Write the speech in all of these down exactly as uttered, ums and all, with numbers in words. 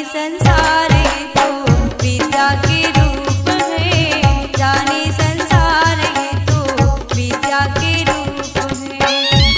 संसार ये तो विद्या के रूप है, जाने संसार ये तो विद्या के रूप है।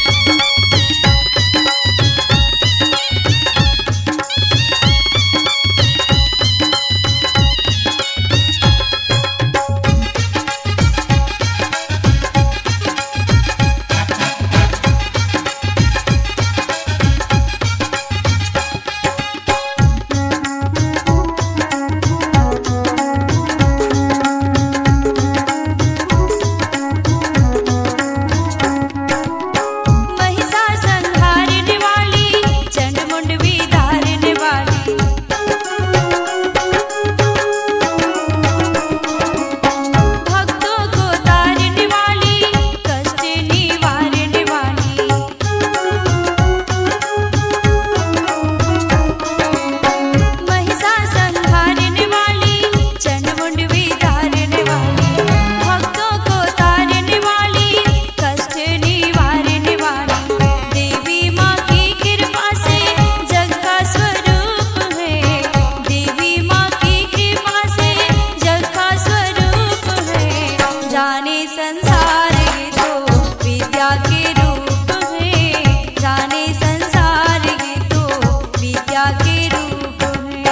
संसार ये तो विद्या के रूप है, जाने संसार ये तो विद्या के रूप है।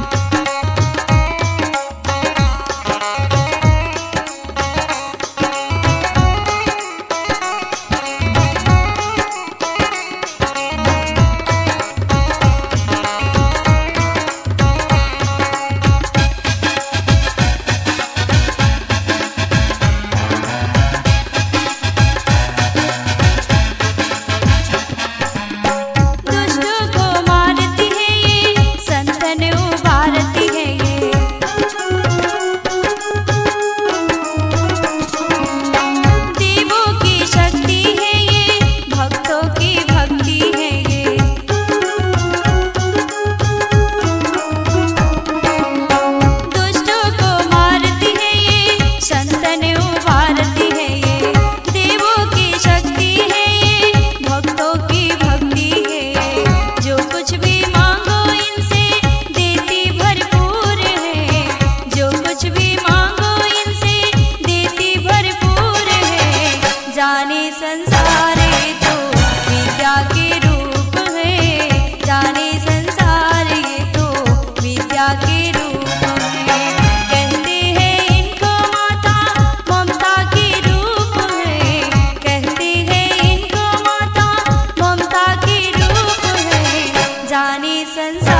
जाने संसार ये तो विद्या के रूप है, जाने संसार ये तो विद्या के रूप है। कहते हैं इनको माता ममता के रूप है, कहते हैं इनको माता ममता के रूप है, जाने संसार